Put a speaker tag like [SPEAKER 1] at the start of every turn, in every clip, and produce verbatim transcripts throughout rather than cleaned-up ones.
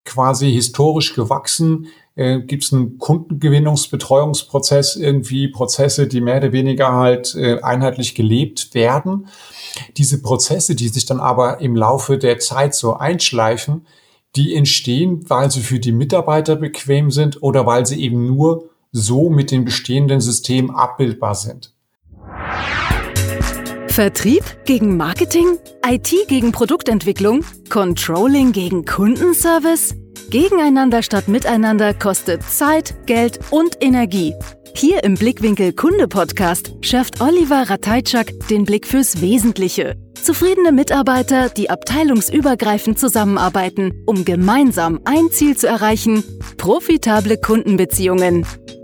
[SPEAKER 1] quasi historisch gewachsen? Äh, Gibt es einen Kundengewinnungsbetreuungsprozess, irgendwie Prozesse, die mehr oder weniger halt äh, einheitlich gelebt werden? Diese Prozesse, die sich dann aber im Laufe der Zeit so einschleifen, die entstehen, weil sie für die Mitarbeiter bequem sind oder weil sie eben nur so mit den bestehenden Systemen abbildbar sind.
[SPEAKER 2] Vertrieb gegen Marketing? I T gegen Produktentwicklung? Controlling gegen Kundenservice? Gegeneinander statt miteinander kostet Zeit, Geld und Energie. Hier im Blickwinkel Kunde Podcast schärft Oliver Ratajczak den Blick fürs Wesentliche. Zufriedene Mitarbeiter, die abteilungsübergreifend zusammenarbeiten, um gemeinsam ein Ziel zu erreichen: profitable Kundenbeziehungen.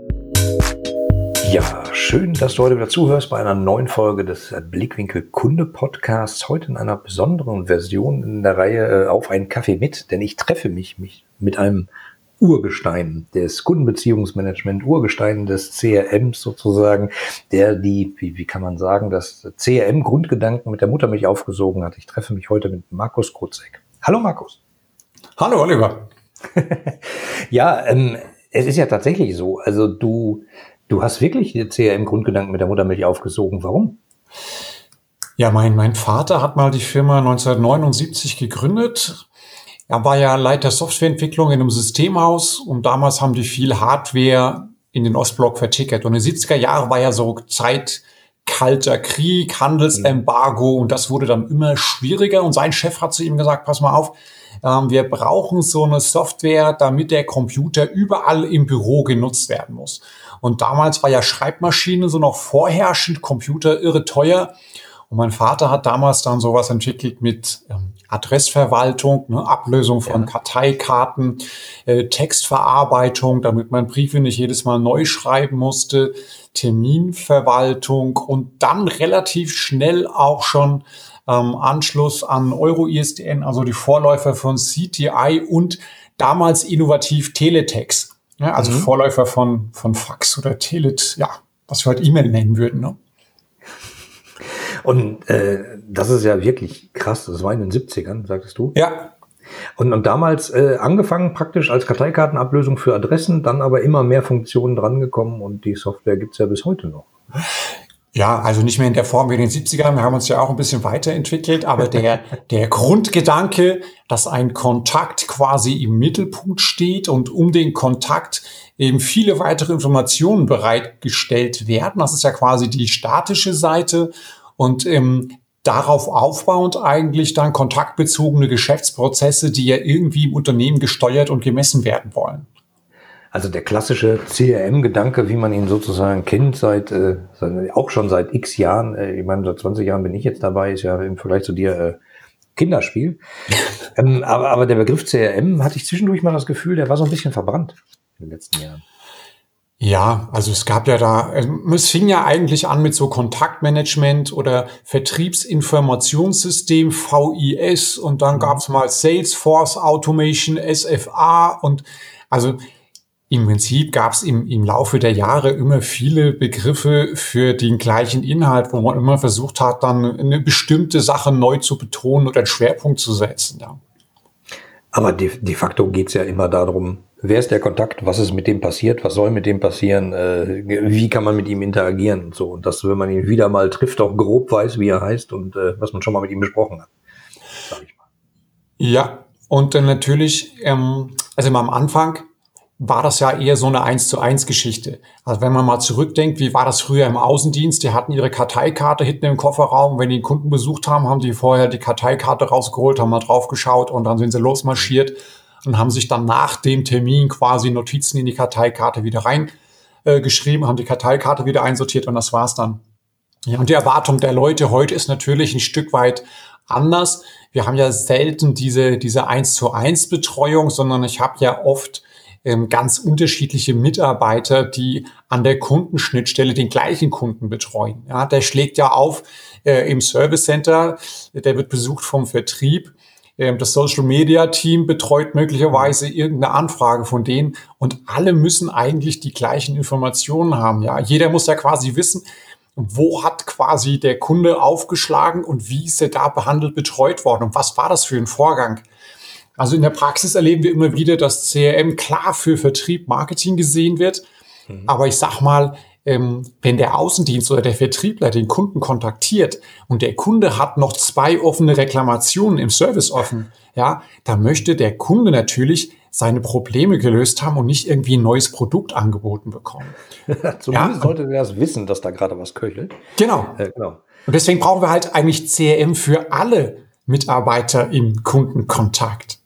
[SPEAKER 3] Ja, schön, dass du heute wieder zuhörst bei einer neuen Folge des Blickwinkel Kunde Podcasts. Heute in einer besonderen Version in der Reihe Auf einen Kaffee mit, denn ich treffe mich, mich mit einem Urgestein des Kundenbeziehungsmanagement, Urgestein des C R Ms sozusagen, der die, wie, wie kann man sagen, das C R M-Grundgedanken mit der Muttermilch aufgesogen hat. Ich treffe mich heute mit Markus Krutzek. Hallo Markus.
[SPEAKER 1] Hallo Oliver.
[SPEAKER 3] Ja, ähm, es ist ja tatsächlich so, also du... Du hast wirklich die C R M-Grundgedanken mit der Muttermilch aufgesogen. Warum?
[SPEAKER 1] Ja, mein, mein Vater hat mal die Firma neunzehnhundertneunundsiebzig gegründet. Er war ja Leiter Softwareentwicklung in einem Systemhaus und damals haben die viel Hardware in den Ostblock vertickert. Und in den siebziger Jahren war ja so Zeit kalter Krieg, Handelsembargo und das wurde dann immer schwieriger. Und sein Chef hat zu ihm gesagt, pass mal auf, ähm, wir brauchen so eine Software, damit der Computer überall im Büro genutzt werden muss. Und damals war ja Schreibmaschine so noch vorherrschend, Computer irre teuer. Und mein Vater hat damals dann sowas entwickelt mit ähm, Adressverwaltung, ne, Ablösung von ja. Karteikarten, äh, Textverarbeitung, damit man Briefe nicht jedes Mal neu schreiben musste, Terminverwaltung und dann relativ schnell auch schon ähm, Anschluss an Euro-I S D N, also die Vorläufer von C T I und damals innovativ Teletext. Ja, also mhm. Vorläufer von, von Fax oder Telet, ja, was wir heute E-Mail nennen würden. Ne?
[SPEAKER 3] Und äh, das ist ja wirklich krass, das war in den siebzigern, sagtest du?
[SPEAKER 1] Ja.
[SPEAKER 3] Und, und damals äh, angefangen praktisch als Karteikartenablösung für Adressen, dann aber immer mehr Funktionen drangekommen und die Software gibt's ja bis heute noch.
[SPEAKER 1] Ja, also nicht mehr in der Form wie in den siebzigern. Wir haben uns ja auch ein bisschen weiterentwickelt, aber der, der Grundgedanke, dass ein Kontakt quasi im Mittelpunkt steht und um den Kontakt eben viele weitere Informationen bereitgestellt werden. Das ist ja quasi die statische Seite und ähm, darauf aufbauend eigentlich dann kontaktbezogene Geschäftsprozesse, die ja irgendwie im Unternehmen gesteuert und gemessen werden wollen.
[SPEAKER 3] Also der klassische C R M-Gedanke, wie man ihn sozusagen kennt, seit, äh, seit auch schon seit x Jahren, äh, ich meine, seit zwanzig Jahren bin ich jetzt dabei, ist ja im Vergleich zu dir äh, Kinderspiel. ähm, aber, aber der Begriff C R M, hatte ich zwischendurch mal das Gefühl, der war so ein bisschen verbrannt in den letzten Jahren.
[SPEAKER 1] Ja, also es gab ja da, es fing ja eigentlich an mit so Kontaktmanagement oder Vertriebsinformationssystem, V I S, und dann gab es mal Salesforce Automation, S F A, und also im Prinzip gab es im, im Laufe der Jahre immer viele Begriffe für den gleichen Inhalt, wo man immer versucht hat, dann eine bestimmte Sache neu zu betonen oder einen Schwerpunkt zu setzen. Ja.
[SPEAKER 3] Aber de, de facto geht's ja immer darum, wer ist der Kontakt, was ist mit dem passiert, was soll mit dem passieren, äh, wie kann man mit ihm interagieren und so. Und dass, wenn man ihn wieder mal trifft, auch grob weiß, wie er heißt und äh, was man schon mal mit ihm besprochen hat, sag ich mal.
[SPEAKER 1] Ja, und dann natürlich, ähm, also am Anfang war das ja eher so eine eins zu eins Geschichte. Also wenn man mal zurückdenkt, wie war das früher im Außendienst? Die hatten ihre Karteikarte hinten im Kofferraum. Wenn die einen Kunden besucht haben, haben die vorher die Karteikarte rausgeholt, haben mal drauf geschaut und dann sind sie losmarschiert und haben sich dann nach dem Termin quasi Notizen in die Karteikarte wieder reingeschrieben, äh, haben die Karteikarte wieder einsortiert und das war's dann. Ja, und die Erwartung der Leute heute ist natürlich ein Stück weit anders. Wir haben ja selten diese diese eins zu eins Betreuung, sondern ich habe ja oft ganz unterschiedliche Mitarbeiter, die an der Kundenschnittstelle den gleichen Kunden betreuen. Ja, der schlägt ja auf äh, im Service Center, der wird besucht vom Vertrieb. Ähm, das Social Media Team betreut möglicherweise irgendeine Anfrage von denen und alle müssen eigentlich die gleichen Informationen haben. Ja, jeder muss ja quasi wissen, wo hat quasi der Kunde aufgeschlagen und wie ist er da behandelt, betreut worden und was war das für ein Vorgang? Also in der Praxis erleben wir immer wieder, dass C R M klar für Vertrieb, Marketing gesehen wird. Mhm. Aber ich sag mal, ähm, wenn der Außendienst oder der Vertriebler den Kunden kontaktiert und der Kunde hat noch zwei offene Reklamationen im Service offen, ja, da möchte der Kunde natürlich seine Probleme gelöst haben und nicht irgendwie ein neues Produkt angeboten bekommen.
[SPEAKER 3] Zumindest ja, sollte der das wissen, dass da gerade was köchelt.
[SPEAKER 1] Genau. Äh, genau. Und deswegen brauchen wir halt eigentlich C R M für alle Mitarbeiter im Kundenkontakt.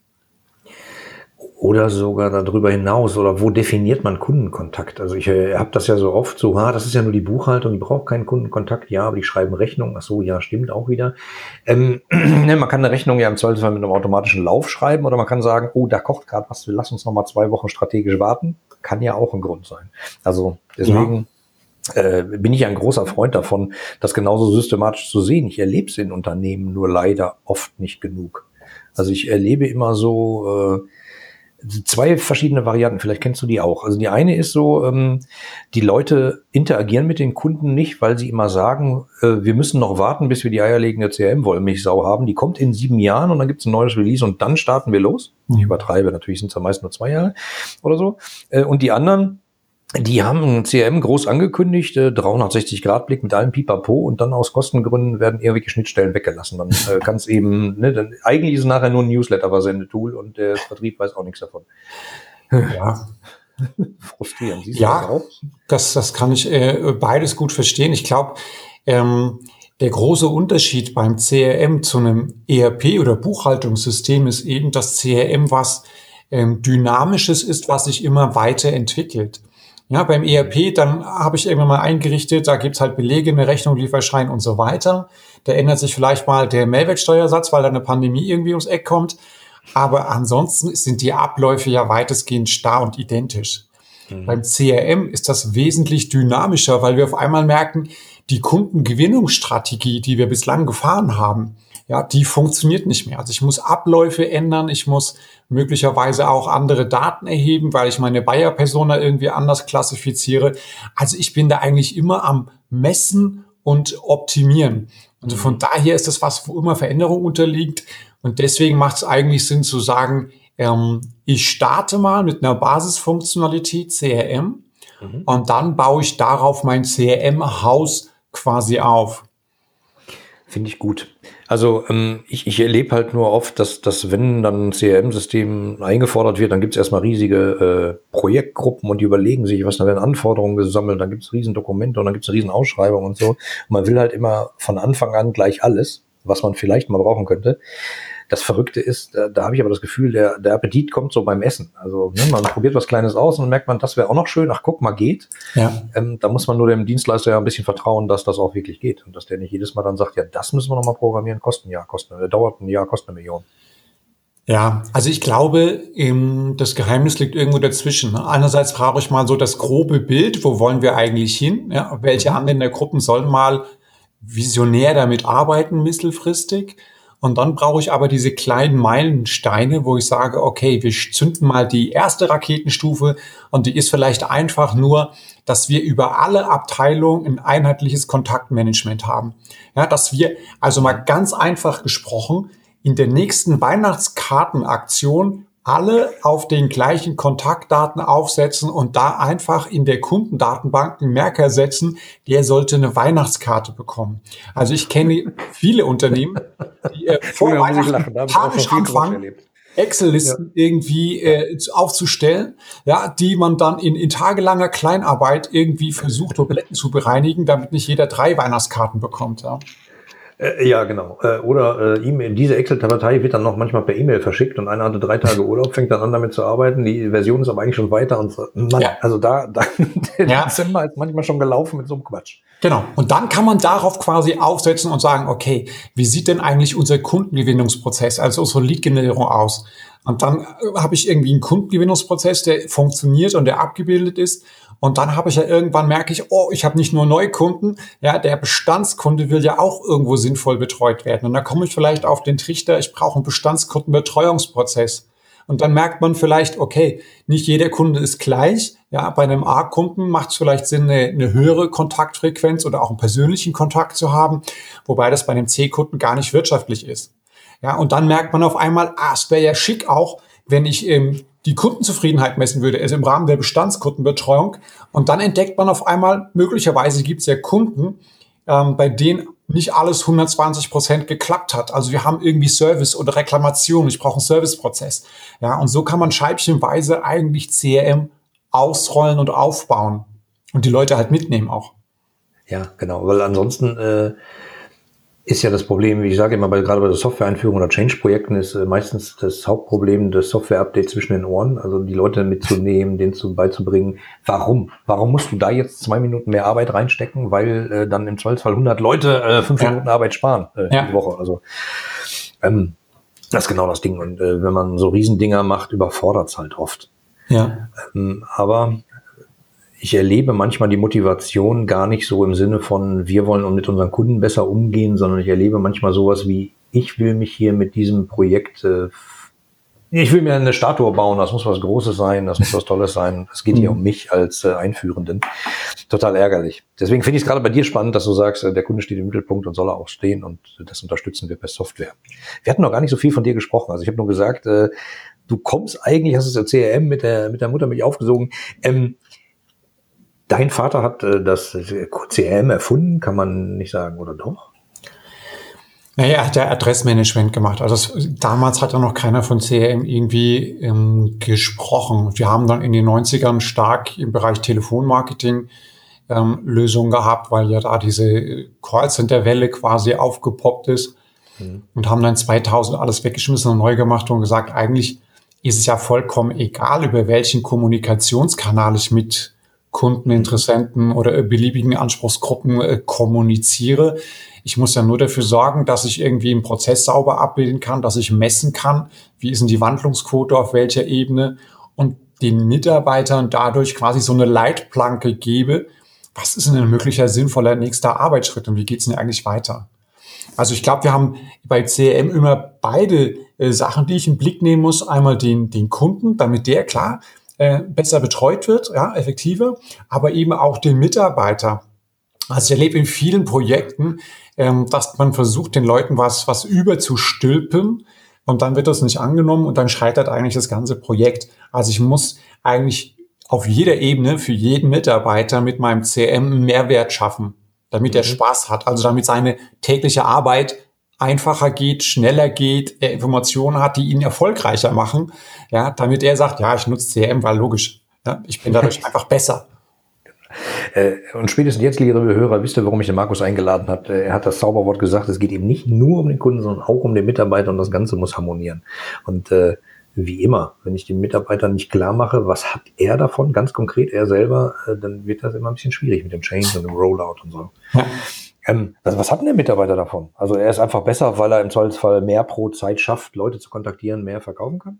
[SPEAKER 3] Oder sogar darüber hinaus, oder wo definiert man Kundenkontakt? Also ich äh, habe das ja so oft so, ha, das ist ja nur die Buchhaltung, die braucht keinen Kundenkontakt, ja, aber die schreiben Rechnungen, ach so, ja, stimmt auch wieder. Ähm, ne, man kann eine Rechnung ja im Zweifelsfall mit einem automatischen Lauf schreiben, oder man kann sagen, oh, da kocht gerade was, wir lassen uns noch mal zwei Wochen strategisch warten. Kann ja auch ein Grund sein. Also deswegen ja. äh, bin ich ein großer Freund davon, das genauso systematisch zu sehen. Ich erlebe es in Unternehmen nur leider oft nicht genug. Also ich erlebe immer so äh, zwei verschiedene Varianten, vielleicht kennst du die auch. Also die eine ist so, ähm, die Leute interagieren mit den Kunden nicht, weil sie immer sagen, äh, wir müssen noch warten, bis wir die eierlegende C R M-Wollmilchsau haben. Die kommt in sieben Jahren und dann gibt es ein neues Release und dann starten wir los. Mhm. Ich übertreibe, natürlich sind es ja meist nur zwei Jahre oder so. Äh, und die anderen, die haben ein C R M groß angekündigt, äh, dreihundertsechzig Grad Blick mit allem Pipapo und dann aus Kostengründen werden irgendwelche Schnittstellen weggelassen. Dann äh, kann es eben, ne, dann, eigentlich ist es nachher nur ein Newsletter-Versendetool und der Vertrieb weiß auch nichts davon.
[SPEAKER 1] Ja.
[SPEAKER 3] Frustrierend. Siehst
[SPEAKER 1] ja,
[SPEAKER 3] du das auch?
[SPEAKER 1] Das, das kann ich äh, beides gut verstehen. Ich glaube, ähm, der große Unterschied beim C R M zu einem E R P oder Buchhaltungssystem ist eben, dass C R M was ähm, Dynamisches ist, was sich immer weiterentwickelt. Ja, beim E R P, dann habe ich irgendwann mal eingerichtet, da gibt's halt Belege, eine Rechnung, Lieferschein und so weiter. Da ändert sich vielleicht mal der Mehrwertsteuersatz, weil da eine Pandemie irgendwie ums Eck kommt. Aber ansonsten sind die Abläufe ja weitestgehend starr und identisch. Mhm. Beim C R M ist das wesentlich dynamischer, weil wir auf einmal merken, die Kundengewinnungsstrategie, die wir bislang gefahren haben, ja, die funktioniert nicht mehr. Also ich muss Abläufe ändern, ich muss möglicherweise auch andere Daten erheben, weil ich meine Buyer-Persona irgendwie anders klassifiziere. Also ich bin da eigentlich immer am Messen und Optimieren. Also von daher ist das was, wo immer Veränderung unterliegt. Und deswegen macht es eigentlich Sinn zu sagen, ähm, ich starte mal mit einer Basisfunktionalität C R M mhm. und dann baue ich darauf mein C R M-Haus quasi auf.
[SPEAKER 3] Finde ich gut. Also ähm, ich, ich erlebe halt nur oft, dass, dass wenn dann ein C R M-System eingefordert wird, dann gibt es erstmal riesige äh, Projektgruppen und die überlegen sich, was da werden Anforderungen gesammelt, dann gibt es riesen Dokumente und dann gibt es eine riesen Ausschreibung und so. Und man will halt immer von Anfang an gleich alles, was man vielleicht mal brauchen könnte. Das Verrückte ist, da, da habe ich aber das Gefühl, der, der Appetit kommt so beim Essen. Also ne, man probiert was Kleines aus und dann merkt man, das wäre auch noch schön. Ach, guck mal, geht. Ja. Ähm, da muss man nur dem Dienstleister ja ein bisschen vertrauen, dass das auch wirklich geht. Und dass der nicht jedes Mal dann sagt, ja, das müssen wir nochmal programmieren, kostet ein Jahr, kostet, äh, dauert ein Jahr, kostet eine Million.
[SPEAKER 1] Ja, also ich glaube, das Geheimnis liegt irgendwo dazwischen. Einerseits brauche ich mal so das grobe Bild, wo wollen wir eigentlich hin? Ja, welche Anwendergruppen sollen mal visionär damit arbeiten, mittelfristig? Und dann brauche ich aber diese kleinen Meilensteine, wo ich sage, okay, wir zünden mal die erste Raketenstufe und die ist vielleicht einfach nur, dass wir über alle Abteilungen ein einheitliches Kontaktmanagement haben. Ja, dass wir, also mal ganz einfach gesprochen, in der nächsten Weihnachtskartenaktion alle auf den gleichen Kontaktdaten aufsetzen und da einfach in der Kundendatenbank einen Merker setzen, der sollte eine Weihnachtskarte bekommen. Also ich kenne viele Unternehmen, die äh, vor Weihnachten panisch anfangen, Excel-Listen ja. irgendwie äh, aufzustellen, ja, die man dann in, in tagelanger Kleinarbeit irgendwie versucht, Tabletten zu bereinigen, damit nicht jeder drei Weihnachtskarten bekommt. Ja.
[SPEAKER 3] Äh, ja, genau. Äh, oder äh, E-Mail, diese Excel-Datei wird dann noch manchmal per E-Mail verschickt und einer hatte drei Tage Urlaub, fängt dann an damit zu arbeiten. Die Version ist aber eigentlich schon weiter und so. Mann, ja. Also da, da der ja. Dezember ist manchmal schon gelaufen mit so einem Quatsch.
[SPEAKER 1] Genau. Und dann kann man darauf quasi aufsetzen und sagen, okay, wie sieht denn eigentlich unser Kundengewinnungsprozess, also unsere Lead-Generierung aus? Und dann habe ich irgendwie einen Kundengewinnungsprozess, der funktioniert und der abgebildet ist. Und dann habe ich ja irgendwann, merke ich, oh, ich habe nicht nur Neukunden, ja, der Bestandskunde will ja auch irgendwo sinnvoll betreut werden. Und dann komme ich vielleicht auf den Trichter, ich brauche einen Bestandskundenbetreuungsprozess. Und dann merkt man vielleicht, okay, nicht jeder Kunde ist gleich. Ja, bei einem A-Kunden macht es vielleicht Sinn, eine, eine höhere Kontaktfrequenz oder auch einen persönlichen Kontakt zu haben, wobei das bei einem C-Kunden gar nicht wirtschaftlich ist. Ja, und dann merkt man auf einmal, ah, es wäre ja schick auch, wenn ich ähm, die Kundenzufriedenheit messen würde, also im Rahmen der Bestandskundenbetreuung. Und dann entdeckt man auf einmal, möglicherweise gibt es ja Kunden, ähm, bei denen nicht alles hundertzwanzig Prozent geklappt hat. Also wir haben irgendwie Service oder Reklamation. Ich brauche einen Serviceprozess. Ja, und so kann man scheibchenweise eigentlich C R M ausrollen und aufbauen und die Leute halt mitnehmen auch.
[SPEAKER 3] Ja, genau, weil ansonsten äh, ist ja das Problem, wie ich sage immer, bei, gerade bei der Software-Einführung oder Change-Projekten ist äh, meistens das Hauptproblem das Software-Update zwischen den Ohren, also die Leute mitzunehmen, denen zu beizubringen, warum? Warum musst du da jetzt zwei Minuten mehr Arbeit reinstecken, weil äh, dann im Zweifelsfall hundert Leute äh, fünf ja. Minuten Arbeit sparen äh, ja. die Woche. Also ähm, das ist genau das Ding. Und äh, wenn man so Riesendinger macht, überfordert es halt oft.
[SPEAKER 1] Ja.
[SPEAKER 3] Ähm, aber ich erlebe manchmal die Motivation gar nicht so im Sinne von, wir wollen mit unseren Kunden besser umgehen, sondern ich erlebe manchmal sowas wie, ich will mich hier mit diesem Projekt, äh, ich will mir eine Statue bauen, das muss was Großes sein, das muss was Tolles sein. Es geht hier um mich als äh, Einführenden. Total ärgerlich. Deswegen finde ich es gerade bei dir spannend, dass du sagst, äh, der Kunde steht im Mittelpunkt und soll er auch stehen und das unterstützen wir per Software. Wir hatten noch gar nicht so viel von dir gesprochen. Also ich habe nur gesagt, äh, du kommst eigentlich, hast es ja C R M mit der, mit der Muttermilch aufgesogen, ähm, dein Vater hat äh, das C R M erfunden, kann man nicht sagen, oder doch?
[SPEAKER 1] Naja, er hat ja Adressmanagement gemacht. Also das, damals hat ja noch keiner von C R M irgendwie ähm, gesprochen. Wir haben dann in den neunzigern stark im Bereich Telefonmarketing ähm, Lösungen gehabt, weil ja da diese Callcenter-Welle quasi aufgepoppt ist mhm. und haben dann zweitausend alles weggeschmissen und neu gemacht und gesagt, eigentlich ist es ja vollkommen egal, über welchen Kommunikationskanal ich mit Kunden, Interessenten oder beliebigen Anspruchsgruppen äh, kommuniziere. Ich muss ja nur dafür sorgen, dass ich irgendwie einen Prozess sauber abbilden kann, dass ich messen kann, wie ist denn die Wandlungsquote auf welcher Ebene und den Mitarbeitern dadurch quasi so eine Leitplanke gebe, was ist denn ein möglicher sinnvoller nächster Arbeitsschritt und wie geht's denn eigentlich weiter? Also ich glaube, wir haben bei C R M immer beide äh, Sachen, die ich im Blick nehmen muss. Einmal den, den Kunden, damit der klar besser betreut wird, ja, effektiver, aber eben auch den Mitarbeiter. Also ich erlebe in vielen Projekten, ähm, dass man versucht, den Leuten was, was überzustülpen und dann wird das nicht angenommen und dann scheitert eigentlich das ganze Projekt. Also ich muss eigentlich auf jeder Ebene für jeden Mitarbeiter mit meinem C R M einen Mehrwert schaffen, damit er Spaß hat, also damit seine tägliche Arbeit einfacher geht, schneller geht, er Informationen hat, die ihn erfolgreicher machen, ja, damit er sagt, ja, ich nutze C R M, weil logisch, ja, ich bin dadurch einfach besser.
[SPEAKER 3] Äh, und spätestens jetzt, liebe Hörer, wisst ihr, warum ich den Markus eingeladen habe? Er hat das Zauberwort gesagt, es geht eben nicht nur um den Kunden, sondern auch um den Mitarbeiter und das Ganze muss harmonieren. Und äh, wie immer, wenn ich dem Mitarbeiter nicht klar mache, was hat er davon, ganz konkret er selber, äh, dann wird das immer ein bisschen schwierig mit dem Change und dem Rollout und so. Ja. Ähm, was, was hat denn der Mitarbeiter davon? Also er ist einfach besser, weil er im Zweifelsfall mehr pro Zeit schafft, Leute zu kontaktieren, mehr verkaufen kann?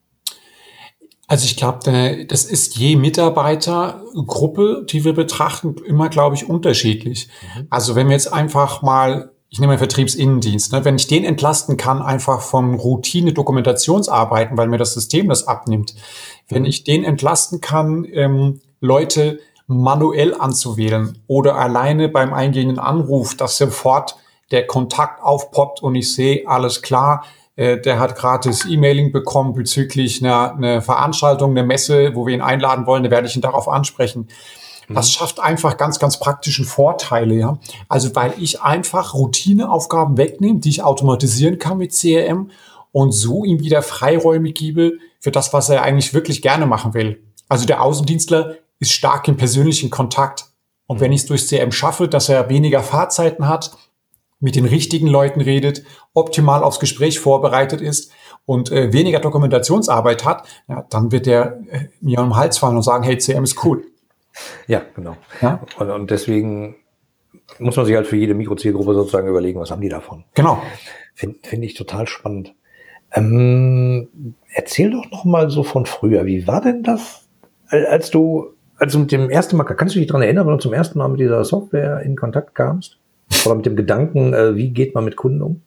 [SPEAKER 1] Also ich glaube, das ist je Mitarbeitergruppe, die wir betrachten, immer, glaube ich, unterschiedlich. Mhm. Also wenn wir jetzt einfach mal, ich nehme einen Vertriebsinnendienst, ne, wenn ich den entlasten kann, einfach vom Routine-Dokumentationsarbeiten, weil mir das System das abnimmt, mhm. wenn ich den entlasten kann, ähm, Leute manuell anzuwählen oder alleine beim eingehenden Anruf, dass sofort der Kontakt aufpoppt und ich sehe, alles klar, äh, der hat gratis E-Mailing bekommen bezüglich einer, einer Veranstaltung, einer Messe, wo wir ihn einladen wollen, da werde ich ihn darauf ansprechen. Mhm. Das schafft einfach ganz, ganz praktischen Vorteile, ja. Also weil ich einfach Routineaufgaben wegnehme, die ich automatisieren kann mit C R M und so ihm wieder Freiräume gebe für das, was er eigentlich wirklich gerne machen will. Also der Außendienstler ist stark im persönlichen Kontakt. Und wenn ich es durch C R M schaffe, dass er weniger Fahrzeiten hat, mit den richtigen Leuten redet, optimal aufs Gespräch vorbereitet ist und äh, weniger Dokumentationsarbeit hat, ja, dann wird er äh, mir um den Hals fallen und sagen, hey, C R M ist cool.
[SPEAKER 3] Ja, genau. Ja? Und, und deswegen muss man sich halt für jede Mikrozielgruppe sozusagen überlegen, was haben die davon.
[SPEAKER 1] Genau.
[SPEAKER 3] Finde find ich total spannend. Ähm, erzähl doch noch mal so von früher. Wie war denn das, als du Also mit dem ersten Mal, kannst du dich daran erinnern, wenn du zum ersten Mal mit dieser Software in Kontakt kamst? Oder mit dem Gedanken, äh, wie geht man mit Kunden um?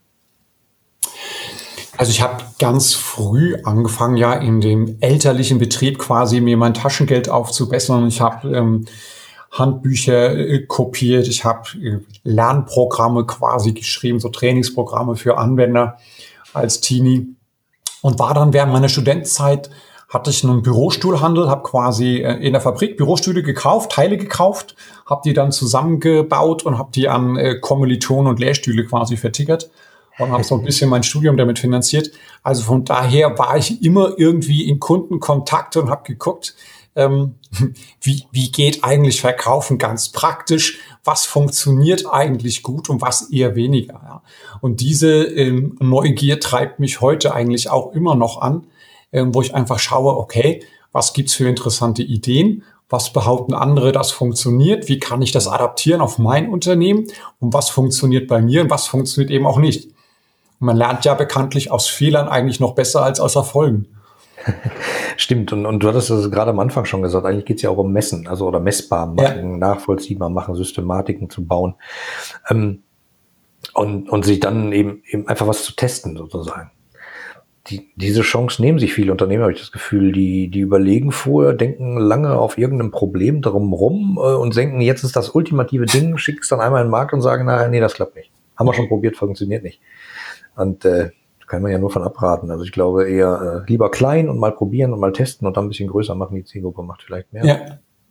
[SPEAKER 1] Also ich habe ganz früh angefangen, ja in dem elterlichen Betrieb quasi mir mein Taschengeld aufzubessern. Ich habe ähm, Handbücher äh, kopiert, ich habe äh, Lernprogramme quasi geschrieben, so Trainingsprogramme für Anwender als Teenie und war dann während meiner Studentenzeit, hatte ich einen Bürostuhlhandel, habe quasi in der Fabrik Bürostühle gekauft, Teile gekauft, habe die dann zusammengebaut und habe die an Kommilitonen und Lehrstühle quasi vertickert und habe so ein bisschen mein Studium damit finanziert. Also von daher war ich immer irgendwie in Kundenkontakt und habe geguckt, ähm, wie, wie geht eigentlich Verkaufen ganz praktisch, was funktioniert eigentlich gut und was eher weniger. Ja. Und diese ähm, Neugier treibt mich heute eigentlich auch immer noch an, wo ich einfach schaue, okay, was gibt's für interessante Ideen? Was behaupten andere, das funktioniert? Wie kann ich das adaptieren auf mein Unternehmen? Und was funktioniert bei mir und was funktioniert eben auch nicht? Und man lernt ja bekanntlich aus Fehlern eigentlich noch besser als aus Erfolgen.
[SPEAKER 3] Stimmt, und, und du hattest das gerade am Anfang schon gesagt, eigentlich geht's ja auch um Messen, also oder messbar machen, ja. nachvollziehbar machen, Systematiken zu bauen ähm, und, und sich dann eben, eben einfach was zu testen sozusagen. Die, diese Chance nehmen sich viele Unternehmen, habe ich das Gefühl, die, die überlegen vorher, denken lange auf irgendeinem Problem drum rum äh, und denken, jetzt ist das ultimative Ding, schicken es dann einmal in den Markt und sagen nachher, nee, das klappt nicht. Haben wir schon probiert, funktioniert nicht. Und äh, kann man ja nur von abraten. Also ich glaube eher äh, lieber klein und mal probieren und mal testen und dann ein bisschen größer machen. Die Zielgruppe macht vielleicht mehr.
[SPEAKER 1] Ja,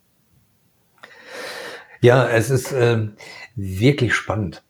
[SPEAKER 3] ja es ist äh, wirklich spannend.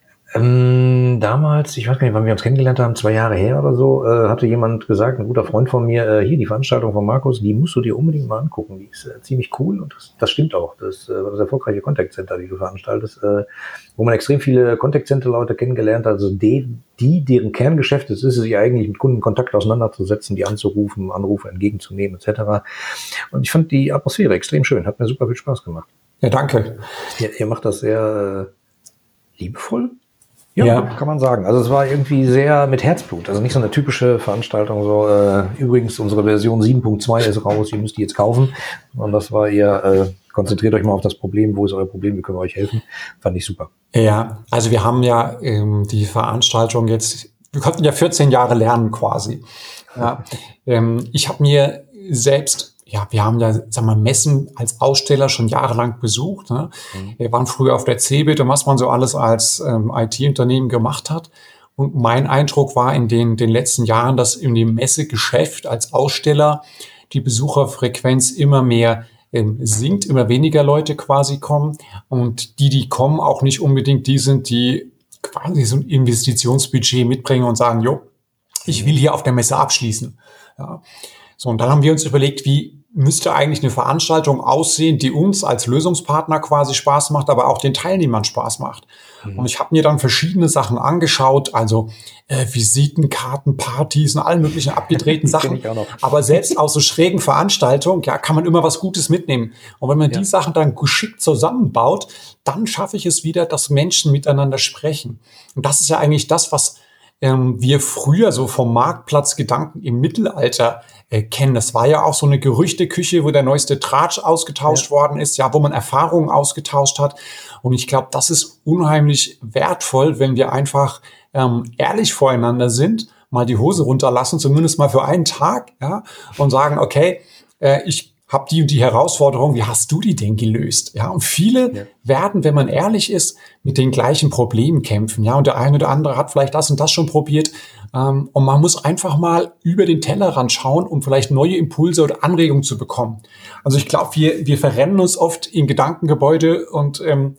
[SPEAKER 3] Ähm, damals, ich weiß gar nicht, wann wir uns kennengelernt haben, zwei Jahre her oder so, äh, hatte jemand gesagt, ein guter Freund von mir, äh, hier die Veranstaltung von Markus, die musst du dir unbedingt mal angucken. Die ist äh, ziemlich cool und das, das stimmt auch. Das äh, das erfolgreiche Contact Center, die du veranstaltest, äh, wo man extrem viele Contact Center Leute kennengelernt hat. Also die, die, deren Kerngeschäft ist, ist es sich eigentlich mit Kunden Kontakt auseinanderzusetzen, die anzurufen, Anrufe entgegenzunehmen et cetera. Und ich fand die Atmosphäre extrem schön, hat mir super viel Spaß gemacht.
[SPEAKER 1] Ja, danke.
[SPEAKER 3] Ihr, ihr macht das sehr äh, liebevoll. Ja,
[SPEAKER 1] ja,
[SPEAKER 3] kann man sagen. Also es war irgendwie sehr mit Herzblut. Also nicht so eine typische Veranstaltung, so äh, übrigens unsere Version sieben Punkt zwei ist raus, ihr müsst die jetzt kaufen. Und das war eher, äh, konzentriert euch mal auf das Problem, wo ist euer Problem, wie können wir euch helfen. Fand ich super.
[SPEAKER 1] Ja, also wir haben ja ähm, die Veranstaltung jetzt, wir konnten ja vierzehn Jahre lernen quasi. Ja, ähm, ich habe mir selbst Ja, wir haben ja, sagen wir mal, Messen als Aussteller schon jahrelang besucht. Ne? Mhm. Wir waren früher auf der CeBIT und was man so alles als ähm, I T-Unternehmen gemacht hat. Und mein Eindruck war in den, den letzten Jahren, dass in dem Messegeschäft als Aussteller die Besucherfrequenz immer mehr ähm, sinkt, immer weniger Leute quasi kommen. Und die, die kommen, auch nicht unbedingt die sind, die quasi so ein Investitionsbudget mitbringen und sagen, jo, ich will hier auf der Messe abschließen. Ja. So, und dann haben wir uns überlegt, wie müsste eigentlich eine Veranstaltung aussehen, die uns als Lösungspartner quasi Spaß macht, aber auch den Teilnehmern Spaß macht. Mhm. Und ich habe mir dann verschiedene Sachen angeschaut, also äh, Visitenkarten, Partys und alle möglichen abgedrehten Sachen. Aber selbst aus so schrägen Veranstaltungen, ja, kann man immer was Gutes mitnehmen. Und wenn man ja. die Sachen dann geschickt zusammenbaut, dann schaffe ich es wieder, dass Menschen miteinander sprechen. Und das ist ja eigentlich das, was ähm, wir früher so vom Marktplatzgedanken im Mittelalter äh, kennen. Das war ja auch so eine Gerüchteküche, wo der neueste Tratsch ausgetauscht ja. worden ist, ja, wo man Erfahrungen ausgetauscht hat. Und ich glaube, das ist unheimlich wertvoll, wenn wir einfach ähm, ehrlich voreinander sind, mal die Hose runterlassen, zumindest mal für einen Tag, ja, und sagen, okay, äh, ich hab die und die Herausforderung, wie hast du die denn gelöst? Ja, und viele ja. werden, wenn man ehrlich ist, mit den gleichen Problemen kämpfen. Ja, und der eine oder andere hat vielleicht das und das schon probiert. Ähm, und man muss einfach mal über den Tellerrand schauen, um vielleicht neue Impulse oder Anregungen zu bekommen. Also ich glaube, wir, wir verrennen uns oft in Gedankengebäude und ähm,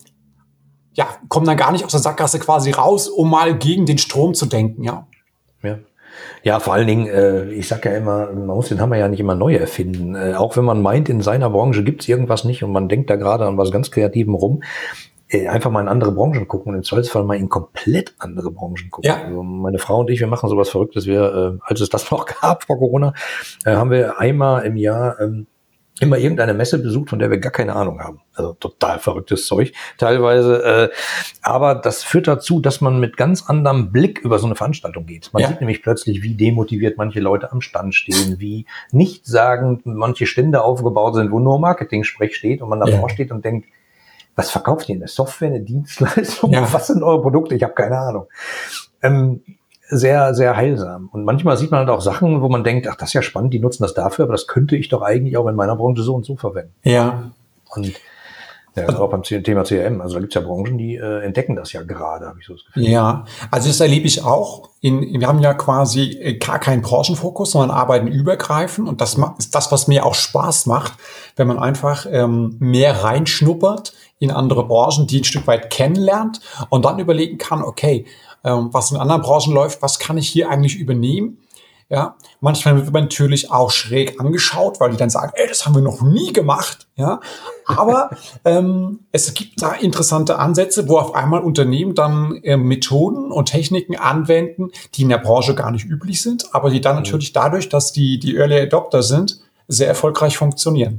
[SPEAKER 1] ja, kommen dann gar nicht aus der Sackgasse quasi raus, um mal gegen den Strom zu denken. Ja.
[SPEAKER 3] Ja. Ja, vor allen Dingen, äh, ich sag ja immer, man muss den Hammer ja nicht immer neu erfinden. Äh, auch wenn man meint, in seiner Branche gibt's irgendwas nicht und man denkt da gerade an was ganz Kreativem rum, äh, einfach mal in andere Branchen gucken und im Zweifelsfall mal in komplett andere Branchen gucken.
[SPEAKER 1] Ja.
[SPEAKER 3] Also meine Frau und ich, wir machen sowas Verrücktes. Wir, äh, als es das noch gab vor Corona, äh, haben wir einmal im Jahr ähm, immer irgendeine Messe besucht, von der wir gar keine Ahnung haben. Also total verrücktes Zeug teilweise. Äh, aber das führt dazu, dass man mit ganz anderem Blick über so eine Veranstaltung geht. Man ja. sieht nämlich plötzlich, wie demotiviert manche Leute am Stand stehen, wie nichtssagend manche Stände aufgebaut sind, wo nur Marketing-Sprech steht und man davor ja. steht und denkt, was verkauft ihr? Eine Software, eine Dienstleistung? Ja. Was sind eure Produkte? Ich habe keine Ahnung. Ähm, sehr, sehr heilsam. Und manchmal sieht man halt auch Sachen, wo man denkt, ach, das ist ja spannend, die nutzen das dafür, aber das könnte ich doch eigentlich auch in meiner Branche so und so verwenden.
[SPEAKER 1] Ja.
[SPEAKER 3] Und Ja, also auch beim Thema C R M. Also da gibt es ja Branchen, die äh, entdecken das ja gerade, habe ich so das Gefühl.
[SPEAKER 1] Ja, also das erlebe ich auch. In, wir haben ja quasi gar keinen Branchenfokus, sondern arbeiten übergreifend. Und das ist das, was mir auch Spaß macht, wenn man einfach ähm, mehr reinschnuppert in andere Branchen, die ein Stück weit kennenlernt und dann überlegen kann, okay, ähm, was in anderen Branchen läuft, was kann ich hier eigentlich übernehmen? Ja, manchmal wird man natürlich auch schräg angeschaut, weil die dann sagen, ey, das haben wir noch nie gemacht. Ja, aber ähm, es gibt da interessante Ansätze, wo auf einmal Unternehmen dann äh, Methoden und Techniken anwenden, die in der Branche gar nicht üblich sind, aber die dann natürlich dadurch, dass die die Early Adopter sind, sehr erfolgreich funktionieren.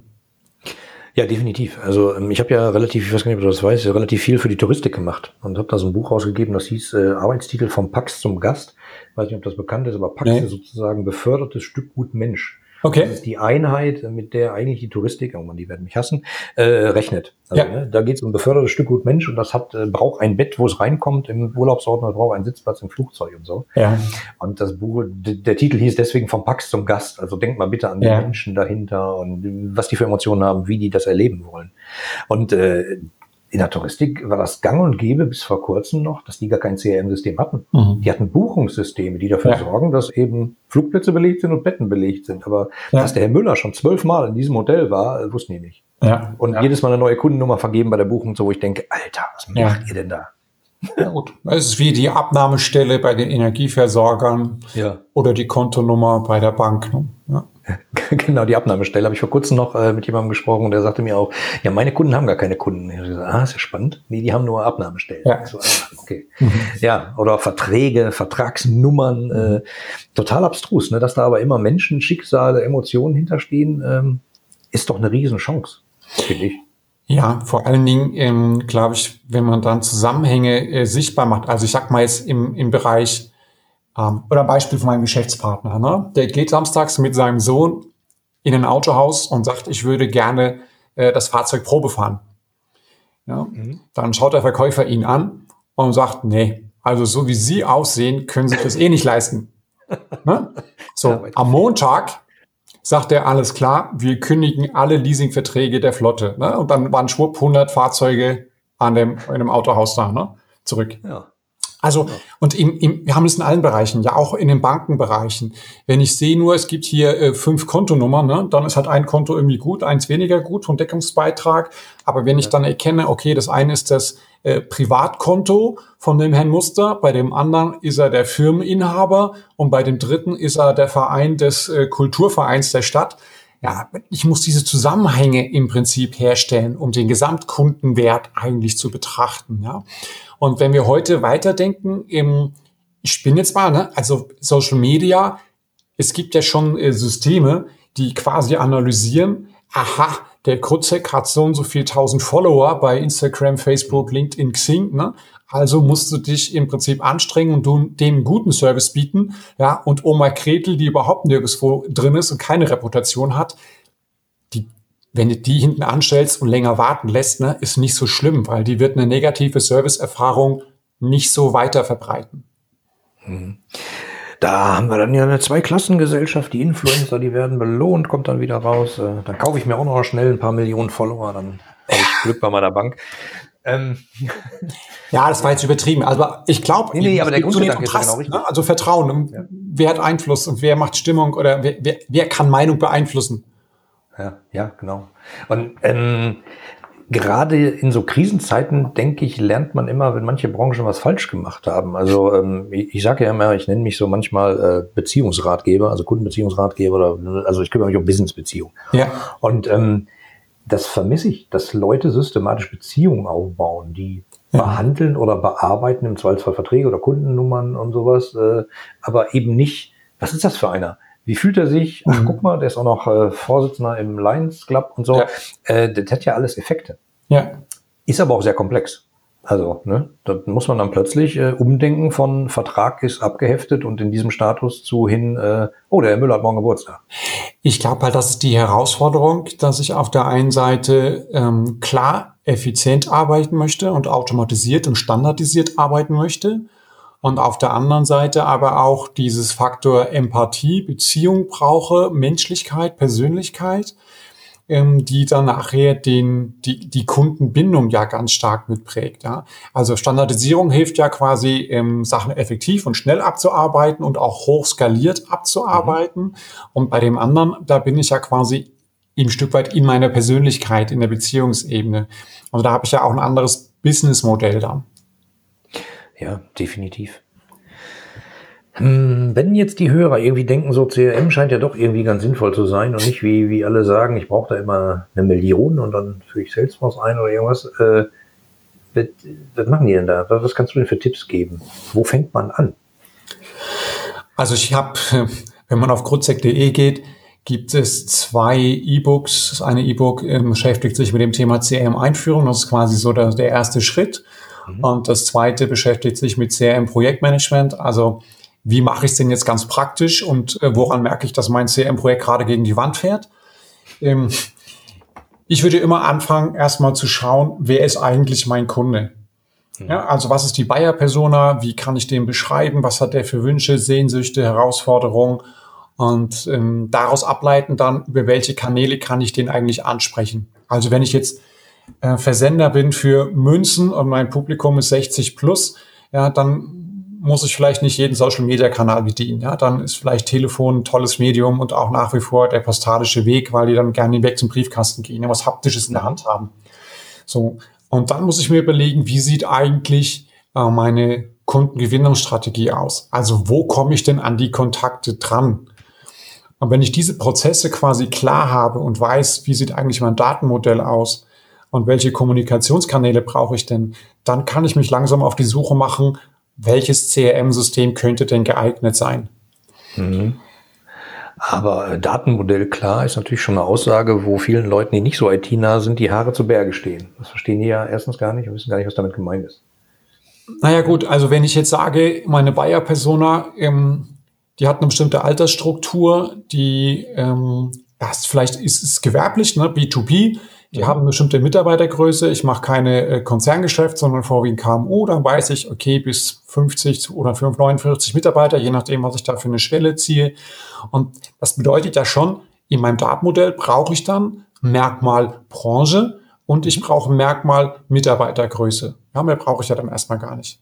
[SPEAKER 3] Ja, definitiv. Also ich habe ja relativ, ich weiß gar nicht, ob du das weißt, relativ viel für die Touristik gemacht und habe da so ein Buch rausgegeben, das hieß äh, Arbeitstitel vom Pax zum Gast. Ich weiß nicht, ob das bekannt ist, aber Pax nee. ist sozusagen befördertes Stück gut Mensch.
[SPEAKER 1] Okay.
[SPEAKER 3] Das ist die Einheit, mit der eigentlich die Touristik, oh Mann, die werden mich hassen, äh, rechnet. Also,
[SPEAKER 1] ja.
[SPEAKER 3] ne, da geht es um befördertes Stück gut Mensch und das hat äh, braucht ein Bett, wo es reinkommt im Urlaubsort, und braucht einen Sitzplatz im Flugzeug und so.
[SPEAKER 1] Ja.
[SPEAKER 3] Und das Buch, d- der Titel hieß deswegen vom Pax zum Gast. Also denkt mal bitte an die
[SPEAKER 1] ja.
[SPEAKER 3] Menschen dahinter und was die für Emotionen haben, wie die das erleben wollen. Und äh, in der Touristik war das gang und gäbe bis vor kurzem noch, dass die gar kein C R M-System hatten. Mhm. Die hatten Buchungssysteme, die dafür ja. sorgen, dass eben Flugplätze belegt sind und Betten belegt sind. Aber ja. dass der Herr Müller schon zwölfmal in diesem Hotel war, wussten die nicht.
[SPEAKER 1] Ja.
[SPEAKER 3] Und ja. jedes Mal eine neue Kundennummer vergeben bei der Buchung, so wo ich denke, Alter, was macht ja. ihr denn da?
[SPEAKER 1] Ja, gut. Es ist wie die Abnahmestelle bei den Energieversorgern ja. oder die Kontonummer bei der Bank. Ja.
[SPEAKER 3] Genau, die Abnahmestelle. Habe ich vor kurzem noch äh, mit jemandem gesprochen und der sagte mir auch, ja, meine Kunden haben gar keine Kunden. Ich habe gesagt, ah, ist ja spannend. Nee, die haben nur Abnahmestellen.
[SPEAKER 1] Ja,
[SPEAKER 3] so, ah, okay. Mhm. Ja, oder Verträge, Vertragsnummern. Mhm. Äh, total abstrus, ne? Dass da aber immer Menschen, Schicksale, Emotionen hinterstehen, ähm, ist doch eine Riesenchance, finde ich.
[SPEAKER 1] Ja, vor allen Dingen, ähm, glaube ich, wenn man dann Zusammenhänge äh, sichtbar macht. Also ich sag mal jetzt im, im Bereich, ähm, oder ein Beispiel von meinem Geschäftspartner, ne? Der geht samstags mit seinem Sohn in ein Autohaus und sagt, ich würde gerne äh, das Fahrzeug Probe fahren. Ja? Mhm. Dann schaut der Verkäufer ihn an und sagt, nee, also so wie Sie aussehen, können Sie das eh nicht leisten. Ne? So, ja, am Montag sagt er, alles klar, wir kündigen alle Leasingverträge der Flotte. Ne? Und dann waren schwupp hundert Fahrzeuge an dem, in dem Autohaus da, ne? Zurück. Ja. Also, ja. und im, im, wir haben es in allen Bereichen, ja auch in den Bankenbereichen. Wenn ich sehe nur, es gibt hier äh, fünf Kontonummern, ne? Dann ist halt ein Konto irgendwie gut, eins weniger gut vom Deckungsbeitrag. Aber wenn ich ja. dann erkenne, okay, das eine ist das äh, Privatkonto von dem Herrn Muster, bei dem anderen ist er der Firmeninhaber und bei dem dritten ist er der Verein des äh, Kulturvereins der Stadt. Ja, ich muss diese Zusammenhänge im Prinzip herstellen, um den Gesamtkundenwert eigentlich zu betrachten, ja. Und wenn wir heute weiterdenken, im, ich spinne jetzt mal, ne, also Social Media, es gibt ja schon äh, Systeme, die quasi analysieren, aha, der Krutzek hat so und so viel tausend Follower bei Instagram, Facebook, LinkedIn, Xing, ne? Also musst du dich im Prinzip anstrengen und du denen guten Service bieten, ja, und Oma Gretel, die überhaupt nirgendwo drin ist und keine Reputation hat, die, wenn du die hinten anstellst und länger warten lässt, ne, ist nicht so schlimm, weil die wird eine negative Serviceerfahrung nicht so weiter verbreiten.
[SPEAKER 3] Mhm. Da haben wir dann ja eine Zweiklassengesellschaft, die Influencer, die werden belohnt, kommt dann wieder raus. Dann kaufe ich mir auch noch schnell ein paar Millionen Follower, dann habe ich Glück bei meiner Bank. Ähm.
[SPEAKER 1] Ja, das war jetzt übertrieben. Also ich glaube,
[SPEAKER 3] nee, nee, aber der Grundgedanke
[SPEAKER 1] ist genau richtig. Ne? Also Vertrauen. Ja. Wer hat Einfluss und wer macht Stimmung oder wer, wer, wer kann Meinung beeinflussen?
[SPEAKER 3] Ja, ja, genau. Und ähm, gerade in so Krisenzeiten, denke ich, lernt man immer, wenn manche Branchen was falsch gemacht haben. Also ähm, ich, ich sage ja immer, ich nenne mich so manchmal äh, Beziehungsratgeber, also Kundenbeziehungsratgeber oder also ich kümmere mich um Businessbeziehungen.
[SPEAKER 1] Ja.
[SPEAKER 3] Und ähm, das vermisse ich, dass Leute systematisch Beziehungen aufbauen, die ja. behandeln oder bearbeiten, im Zweifelsfall Verträge oder Kundennummern und sowas, äh, aber eben nicht, was ist das für einer? Wie fühlt er sich? Ach, guck mal, der ist auch noch äh, Vorsitzender im Lions Club und so. Ja. Äh, das hat ja alles Effekte.
[SPEAKER 1] Ja.
[SPEAKER 3] Ist aber auch sehr komplex. Also, ne, da muss man dann plötzlich äh, umdenken von Vertrag ist abgeheftet und in diesem Status zu hin, äh, oh, der Herr Müller hat morgen Geburtstag.
[SPEAKER 1] Ich glaube halt, das ist die Herausforderung, dass ich auf der einen Seite ähm, klar effizient arbeiten möchte und automatisiert und standardisiert arbeiten möchte. Und auf der anderen Seite aber auch dieses Faktor Empathie, Beziehung brauche, Menschlichkeit, Persönlichkeit. ähm, die dann nachher den, die, die Kundenbindung ja ganz stark mitprägt. Ja? Also Standardisierung hilft ja quasi, ähm, Sachen effektiv und schnell abzuarbeiten und auch hoch skaliert abzuarbeiten. Mhm. Und bei dem anderen, da bin ich ja quasi ein Stück weit in meiner Persönlichkeit, in der Beziehungsebene. Also da habe ich ja auch ein anderes Businessmodell dann.
[SPEAKER 3] Ja, definitiv. Wenn jetzt die Hörer irgendwie denken, so C R M scheint ja doch irgendwie ganz sinnvoll zu sein und nicht wie, wie alle sagen, ich brauche da immer eine Million und dann führe ich Salesforce ein oder irgendwas. Äh, was, was machen die denn da? Was kannst du denn für Tipps geben? Wo fängt man an?
[SPEAKER 1] Also ich habe, wenn man auf gruzek punkt de geht, gibt es zwei E-Books. Das eine E-Book ähm, beschäftigt sich mit dem Thema C R M-Einführung. Das ist quasi so der, der erste Schritt. Mhm. Und das zweite beschäftigt sich mit C R M-Projektmanagement. Also wie mache ich es denn jetzt ganz praktisch und äh, woran merke ich, dass mein C R M-Projekt gerade gegen die Wand fährt? Ähm, ich würde immer anfangen, erstmal zu schauen, wer ist eigentlich mein Kunde? Mhm. Ja, also was ist die Buyer-Persona? Wie kann ich den beschreiben? Was hat der für Wünsche, Sehnsüchte, Herausforderungen? Und ähm, daraus ableiten dann, über welche Kanäle kann ich den eigentlich ansprechen? Also wenn ich jetzt äh, Versender bin für Münzen und mein Publikum ist sechzig plus, ja, dann muss ich vielleicht nicht jeden Social-Media-Kanal bedienen. Ja, dann ist vielleicht Telefon ein tolles Medium und auch nach wie vor der postalische Weg, weil die dann gerne weg zum Briefkasten gehen, ja, was Haptisches in der Hand haben. So, und dann muss ich mir überlegen, wie sieht eigentlich äh, meine Kundengewinnungsstrategie aus? Also wo komme ich denn an die Kontakte dran? Und wenn ich diese Prozesse quasi klar habe und weiß, wie sieht eigentlich mein Datenmodell aus und welche Kommunikationskanäle brauche ich denn, dann kann ich mich langsam auf die Suche machen, welches C R M-System könnte denn geeignet sein.
[SPEAKER 3] Mhm. Aber Datenmodell, klar, ist natürlich schon eine Aussage, wo vielen Leuten, die nicht so I T-nah sind, die Haare zu Berge stehen. Das verstehen die ja erstens gar nicht und wissen gar nicht, was damit gemeint ist.
[SPEAKER 1] Naja gut, also wenn ich jetzt sage, meine Buyer-Persona, ähm, die hat eine bestimmte Altersstruktur, die ähm, das vielleicht ist es gewerblich, ne, B zwei B, die mhm. haben eine bestimmte Mitarbeitergröße. Ich mache keine äh, Konzerngeschäft, sondern vorwiegend K M U. Dann weiß ich, okay, bis fünfzig oder neunundvierzig Mitarbeiter, je nachdem, was ich da für eine Schwelle ziehe. Und das bedeutet ja schon, in meinem Datenmodell brauche ich dann Merkmal Branche und ich brauche Merkmal Mitarbeitergröße. Ja, mehr brauche ich ja dann erstmal gar nicht.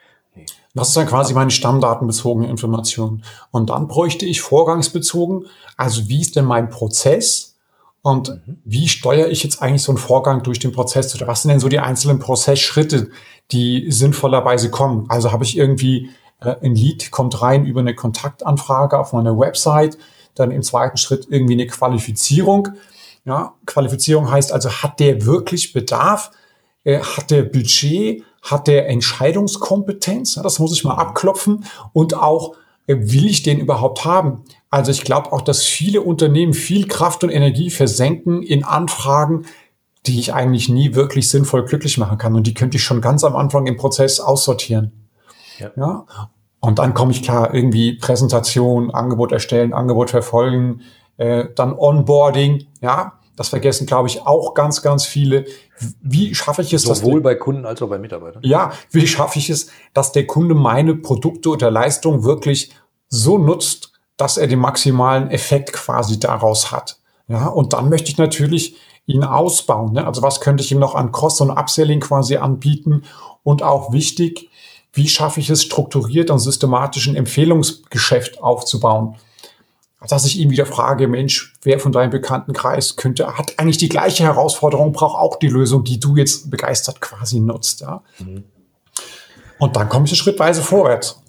[SPEAKER 1] Das ist dann quasi meine stammdatenbezogene Information. Und dann bräuchte ich vorgangsbezogen, also wie ist denn mein Prozess und mhm. wie steuere ich jetzt eigentlich so einen Vorgang durch den Prozess? Oder was sind denn so die einzelnen Prozessschritte, die sinnvollerweise kommen? Also habe ich irgendwie äh, ein Lead, kommt rein über eine Kontaktanfrage auf meiner Website, dann im zweiten Schritt irgendwie eine Qualifizierung. Ja, Qualifizierung heißt also, hat der wirklich Bedarf? Äh, hat der Budget? Hat der Entscheidungskompetenz? Das muss ich mal abklopfen. Und auch, will ich den überhaupt haben? Also ich glaube auch, dass viele Unternehmen viel Kraft und Energie versenken in Anfragen, die ich eigentlich nie wirklich sinnvoll glücklich machen kann. Und die könnte ich schon ganz am Anfang im Prozess aussortieren. Ja. Ja? Und dann komme ich klar, irgendwie Präsentation, Angebot erstellen, Angebot verfolgen, äh, dann Onboarding, ja. Das vergessen, glaube ich, auch ganz, ganz viele. Wie schaffe ich es,
[SPEAKER 3] dass sowohl bei Kunden als auch bei Mitarbeitern?
[SPEAKER 1] Ja, wie schaffe ich es, dass der Kunde meine Produkte oder Leistungen wirklich so nutzt, dass er den maximalen Effekt quasi daraus hat? Ja, und dann möchte ich natürlich ihn ausbauen. Ne? Also was könnte ich ihm noch an Cross- und Upselling quasi anbieten? Und auch wichtig, wie schaffe ich es, strukturiert und systematisch ein Empfehlungsgeschäft aufzubauen? Dass ich ihm wieder frage, Mensch, wer von deinem Bekanntenkreis könnte, hat eigentlich die gleiche Herausforderung, braucht auch die Lösung, die du jetzt begeistert quasi nutzt. Ja? Mhm. Und dann komme ich schrittweise vorwärts.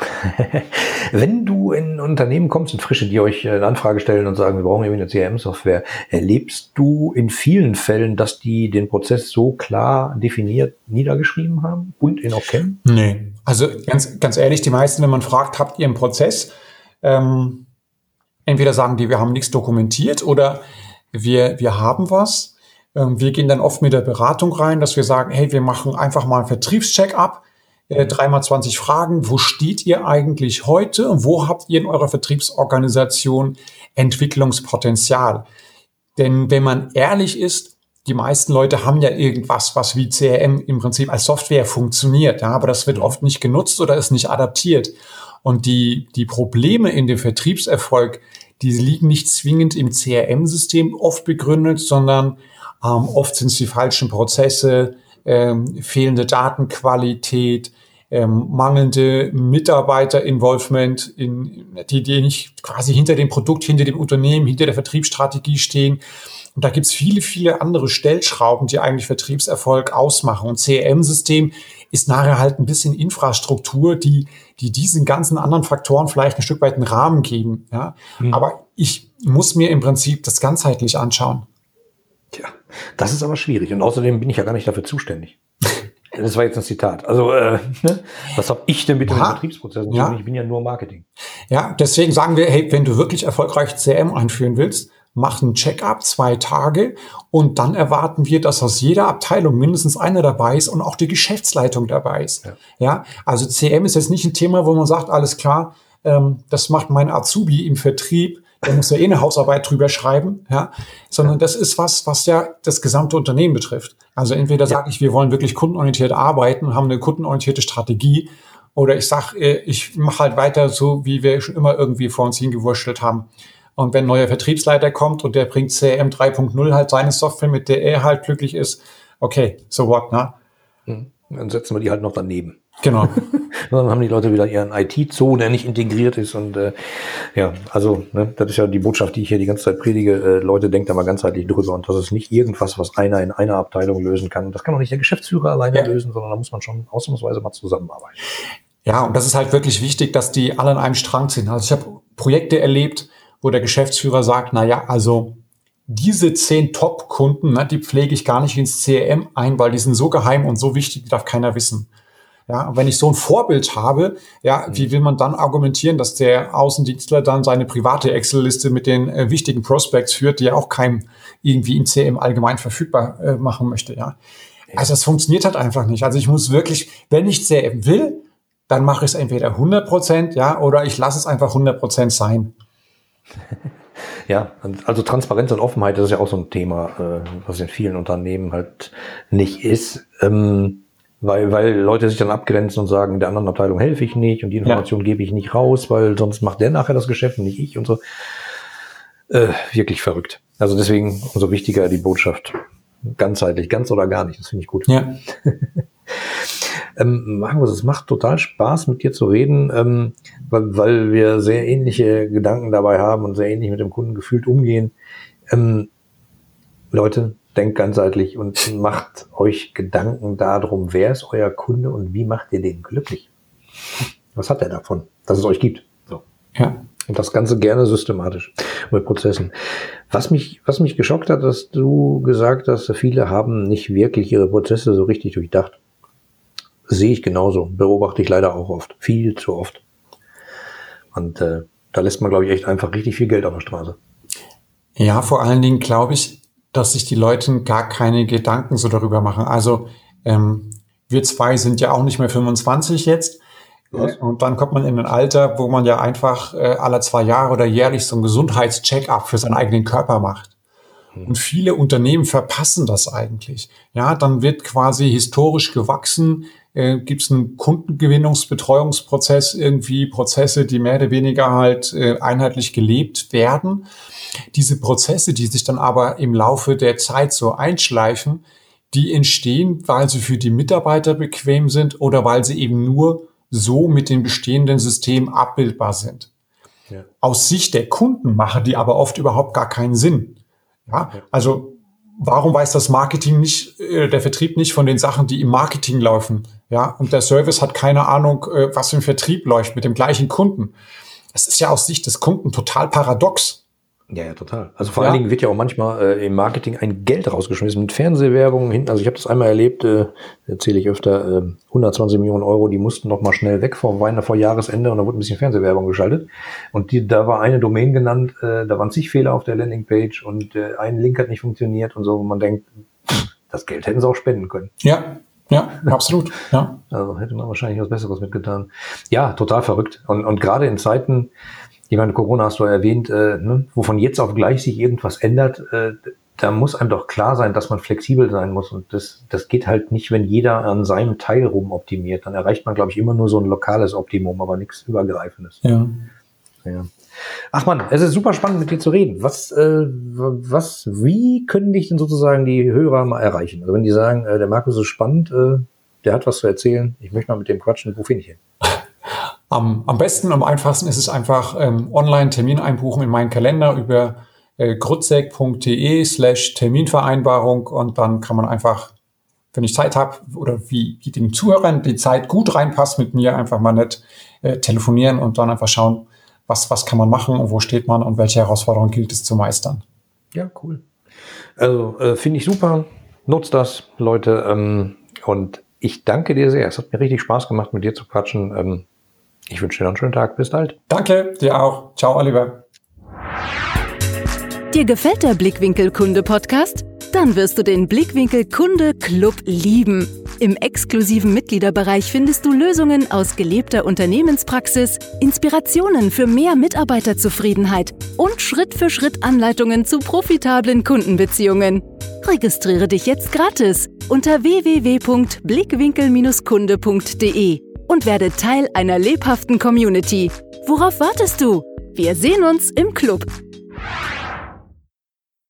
[SPEAKER 3] Wenn du in ein Unternehmen kommst, in Frische, die euch eine Anfrage stellen und sagen, wir brauchen irgendwie eine C R M-Software, erlebst du in vielen Fällen, dass die den Prozess so klar definiert niedergeschrieben haben und ihn auch kennen?
[SPEAKER 1] Nee, also ganz, ganz ehrlich, die meisten, wenn man fragt, habt ihr einen Prozess, ähm, entweder sagen die, wir haben nichts dokumentiert oder wir, wir haben was. Wir gehen dann oft mit der Beratung rein, dass wir sagen, hey, wir machen einfach mal einen Vertriebscheck-up, äh, dreimal zwanzig Fragen. Wo steht ihr eigentlich heute und wo habt ihr in eurer Vertriebsorganisation Entwicklungspotenzial? Denn wenn man ehrlich ist, die meisten Leute haben ja irgendwas, was wie C R M im Prinzip als Software funktioniert, ja, aber das wird oft nicht genutzt oder ist nicht adaptiert. Und die, die Probleme in dem Vertriebserfolg, die liegen nicht zwingend im C R M-System oft begründet, sondern ähm, oft sind es die falschen Prozesse, ähm, fehlende Datenqualität, ähm, mangelnde Mitarbeiter-Involvement, in, die, die nicht quasi hinter dem Produkt, hinter dem Unternehmen, hinter der Vertriebsstrategie stehen. Und da gibt's viele, viele andere Stellschrauben, die eigentlich Vertriebserfolg ausmachen. Und C R M-System ist nachher halt ein bisschen Infrastruktur, die, die diesen ganzen anderen Faktoren vielleicht ein Stück weit einen Rahmen geben. Ja? Mhm. Aber ich muss mir im Prinzip das ganzheitlich anschauen.
[SPEAKER 3] Tja, das ist aber schwierig. Und außerdem bin ich ja gar nicht dafür zuständig. Das war jetzt ein Zitat. Also, äh, ne? Was habe ich denn mit ja. den Vertriebsprozessen?
[SPEAKER 1] Ja.
[SPEAKER 3] Ich bin ja nur Marketing.
[SPEAKER 1] Ja, deswegen sagen wir, hey, wenn du wirklich erfolgreich C R M einführen willst, mach ein Check-up, zwei Tage, und dann erwarten wir, dass aus jeder Abteilung mindestens einer dabei ist und auch die Geschäftsleitung dabei ist. Ja, ja? Also C R M ist jetzt nicht ein Thema, wo man sagt, alles klar, ähm, das macht mein Azubi im Vertrieb, der muss ja eh eine Hausarbeit drüber schreiben, ja, sondern das ist was, was ja das gesamte Unternehmen betrifft. Also entweder ja. sage ich, wir wollen wirklich kundenorientiert arbeiten, haben eine kundenorientierte Strategie, oder ich sage, ich mache halt weiter so, wie wir schon immer irgendwie vor uns hingewurschtelt haben. Und wenn ein neuer Vertriebsleiter kommt und der bringt C R M drei Punkt null halt seine Software, mit der er halt glücklich ist, okay, so what, ne?
[SPEAKER 3] Dann setzen wir die halt noch daneben.
[SPEAKER 1] Genau.
[SPEAKER 3] Dann haben die Leute wieder ihren I T-Zoo, der nicht integriert ist. Und äh, ja, also ne, das ist ja die Botschaft, die ich hier die ganze Zeit predige. Äh, Leute, denkt da mal ganzheitlich drüber. Und das ist nicht irgendwas, was einer in einer Abteilung lösen kann. Das kann auch nicht der Geschäftsführer alleine ja. lösen, sondern da muss man schon ausnahmsweise mal zusammenarbeiten.
[SPEAKER 1] Ja, und das ist halt wirklich wichtig, dass die alle an einem Strang ziehen. Also ich habe Projekte erlebt, wo der Geschäftsführer sagt, na ja, also diese zehn Top-Kunden, ne, die pflege ich gar nicht ins C R M ein, weil die sind so geheim und so wichtig, die darf keiner wissen. Ja, und wenn ich so ein Vorbild habe, ja, wie will man dann argumentieren, dass der Außendienstler dann seine private Excel-Liste mit den äh, wichtigen Prospects führt, die er auch keinem irgendwie im C R M allgemein verfügbar äh, machen möchte, ja. Also das funktioniert halt einfach nicht. Also ich muss wirklich, wenn ich C R M will, dann mache ich es entweder hundert Prozent, ja, oder ich lasse es einfach hundert Prozent sein.
[SPEAKER 3] Ja, also Transparenz und Offenheit, das ist ja auch so ein Thema, was in vielen Unternehmen halt nicht ist, ähm, weil, weil Leute sich dann abgrenzen und sagen, der anderen Abteilung helfe ich nicht und die Information ja. gebe ich nicht raus, weil sonst macht der nachher das Geschäft und nicht ich und so. Äh, wirklich verrückt. Also deswegen umso wichtiger die Botschaft. Ganzheitlich, ganz oder gar nicht, das finde ich gut.
[SPEAKER 1] Ja.
[SPEAKER 3] Ähm, Markus, es macht total Spaß, mit dir zu reden, ähm, weil, weil wir sehr ähnliche Gedanken dabei haben und sehr ähnlich mit dem Kunden gefühlt umgehen. Ähm, Leute, denkt ganzheitlich und macht euch Gedanken darum, wer ist euer Kunde und wie macht ihr den glücklich? Was hat er davon, dass es euch gibt? So.
[SPEAKER 1] Ja.
[SPEAKER 3] Und das Ganze gerne systematisch mit Prozessen. Was mich, was mich geschockt hat, dass du gesagt hast, viele haben nicht wirklich ihre Prozesse so richtig durchdacht. Sehe ich genauso, beobachte ich leider auch oft, viel zu oft. Und äh, da lässt man, glaube ich, echt einfach richtig viel Geld auf der Straße.
[SPEAKER 1] Ja, vor allen Dingen glaube ich, dass sich die Leute gar keine Gedanken so darüber machen. Also ähm, wir zwei sind ja auch nicht mehr fünfundzwanzig jetzt. Was? Und dann kommt man in ein Alter, wo man ja einfach äh, alle zwei Jahre oder jährlich so einen Gesundheitscheck-up für seinen eigenen Körper macht. Und viele Unternehmen verpassen das eigentlich. Ja, dann wird quasi historisch gewachsen, äh, gibt es einen Kundengewinnungsbetreuungsprozess, irgendwie Prozesse, die mehr oder weniger halt äh, einheitlich gelebt werden. Diese Prozesse, die sich dann aber im Laufe der Zeit so einschleifen, die entstehen, weil sie für die Mitarbeiter bequem sind oder weil sie eben nur so mit den bestehenden Systemen abbildbar sind. Ja. Aus Sicht der Kunden machen die aber oft überhaupt gar keinen Sinn. Ja, also warum weiß das Marketing nicht, äh, der Vertrieb nicht von den Sachen, die im Marketing laufen? Ja, und der Service hat keine Ahnung, äh, was im Vertrieb läuft mit dem gleichen Kunden. Das ist ja aus Sicht des Kunden total paradox.
[SPEAKER 3] Ja, ja, total. Also vor ja. allen Dingen wird ja auch manchmal äh, im Marketing ein Geld rausgeschmissen mit Fernsehwerbung hinten. Also ich habe das einmal erlebt, äh, erzähle ich öfter, äh, hundertzwanzig Millionen Euro, die mussten noch mal schnell weg vor Weihnachten, vor Jahresende, und da wurde ein bisschen Fernsehwerbung geschaltet. Und die, da war eine Domain genannt, äh, da waren zig Fehler auf der Landingpage und äh, ein Link hat nicht funktioniert und so, wo man denkt, das Geld hätten sie auch spenden können.
[SPEAKER 1] Ja. Ja, absolut. Ja.
[SPEAKER 3] Also hätte man wahrscheinlich was Besseres mitgetan. Ja, total verrückt. Und, und gerade in Zeiten, ich meine, Corona hast du ja erwähnt, äh, ne, wo von jetzt auf gleich sich irgendwas ändert, äh, da muss einem doch klar sein, dass man flexibel sein muss. Und das, das geht halt nicht, wenn jeder an seinem Teil rum optimiert. Dann erreicht man, glaube ich, immer nur so ein lokales Optimum, aber nichts Übergreifendes.
[SPEAKER 1] Ja.
[SPEAKER 3] Ja. Ach man, es ist super spannend, mit dir zu reden. Was, äh, was, wie können dich denn sozusagen die Hörer mal erreichen? Also wenn die sagen, äh, der Markus ist spannend, äh, der hat was zu erzählen, ich möchte mal mit dem quatschen, wo finde ich ihn?
[SPEAKER 1] Am, am besten, am einfachsten ist es einfach ähm, online Termin einbuchen in meinen Kalender über äh, grutzek.de slash Terminvereinbarung und dann kann man einfach, wenn ich Zeit habe oder wie, wie den Zuhörern die Zeit gut reinpasst, mit mir einfach mal nett äh, telefonieren und dann einfach schauen, was, was kann man machen und wo steht man und welche Herausforderungen gilt es zu meistern.
[SPEAKER 3] Ja, cool. Also äh, finde ich super, nutzt das, Leute, ähm, und ich danke dir sehr. Es hat mir richtig Spaß gemacht, mit dir zu quatschen. Ähm, ich wünsche dir noch einen schönen Tag. Bis bald.
[SPEAKER 1] Danke, dir auch. Ciao, Oliver.
[SPEAKER 2] Dir gefällt der Blickwinkel Kunde Podcast? Dann wirst du den Blickwinkel Kunde Club lieben. Im exklusiven Mitgliederbereich findest du Lösungen aus gelebter Unternehmenspraxis, Inspirationen für mehr Mitarbeiterzufriedenheit und Schritt für Schritt Anleitungen zu profitablen Kundenbeziehungen. Registriere dich jetzt gratis unter w w w punkt blickwinkel kunde punkt d e und werde Teil einer lebhaften Community. Worauf wartest du? Wir sehen uns im Club.